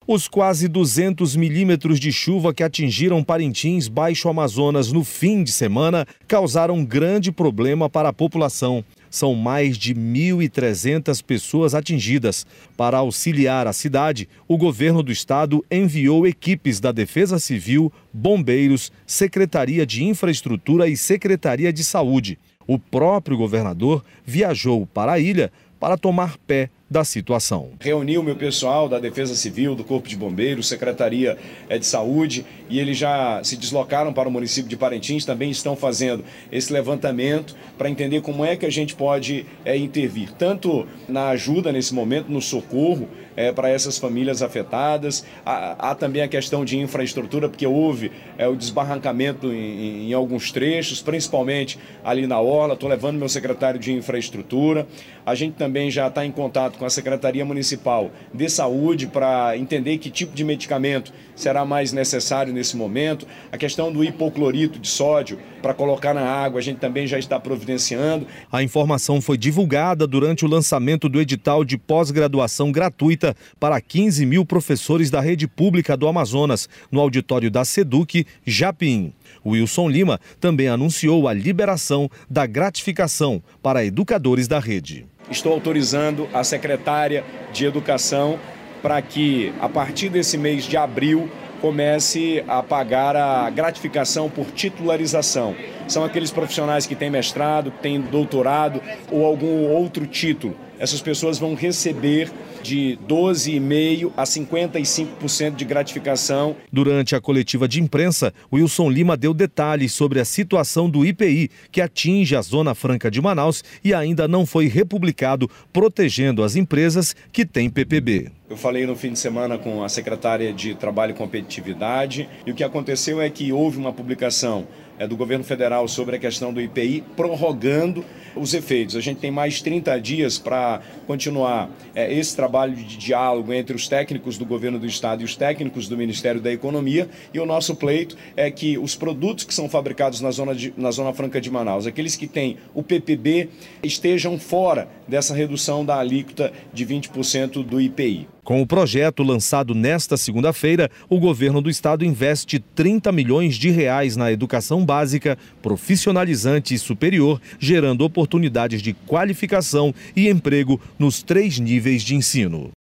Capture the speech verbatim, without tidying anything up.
Os quase duzentos milímetros de chuva que atingiram Parintins, Baixo Amazonas no fim de semana causaram grande problema para a população. São mais de mil e trezentas pessoas atingidas. Para auxiliar a cidade, o governo do estado enviou equipes da Defesa Civil, bombeiros, Secretaria de Infraestrutura e Secretaria de Saúde. O próprio governador viajou para a ilha para tomar pé da situação. Reuni o meu pessoal da Defesa Civil, do Corpo de Bombeiros, Secretaria de Saúde, e eles já se deslocaram para o município de Parintins, também estão fazendo esse levantamento para entender como é que a gente pode é, intervir, tanto na ajuda nesse momento, no socorro é, para essas famílias afetadas. Há, há também a questão de infraestrutura, porque houve é, o desbarrancamento em, em alguns trechos, principalmente ali na orla. Estou levando meu secretário de Infraestrutura. A gente também já está em contato com a Secretaria Municipal de Saúde para entender que tipo de medicamento será mais necessário nesse momento. A questão do hipoclorito de sódio para colocar na água, a gente também já está providenciando. A informação foi divulgada durante o lançamento do edital de pós-graduação gratuita para quinze mil professores da rede pública do Amazonas, no auditório da SEDUC, Japim. Wilson Lima também anunciou a liberação da gratificação para educadores da rede. Estou autorizando a secretária de Educação para que, a partir desse mês de abril, comece a pagar a gratificação por titularização. São aqueles profissionais que têm mestrado, que têm doutorado ou algum outro título. Essas pessoas vão receber de doze vírgula cinco por cento a cinquenta e cinco por cento de gratificação. Durante a coletiva de imprensa, Wilson Lima deu detalhes sobre a situação do I P I, que atinge a Zona Franca de Manaus e ainda não foi republicado, protegendo as empresas que têm P P B. Eu falei no fim de semana com a secretária de Trabalho e Competitividade e o que aconteceu é que houve uma publicação é, do governo federal sobre a questão do I P I, prorrogando os efeitos. A gente tem mais trinta dias para continuar é, esse trabalho de diálogo entre os técnicos do governo do estado e os técnicos do Ministério da Economia, e o nosso pleito é que os produtos que são fabricados na Zona, de, na Zona Franca de Manaus, aqueles que têm o P P B, estejam fora dessa redução da alíquota de vinte por cento do I P I. Com o projeto lançado nesta segunda-feira, o governo do estado investe trinta milhões de reais na educação básica, profissionalizante e superior, gerando oportunidades de qualificação e emprego nos três níveis de ensino.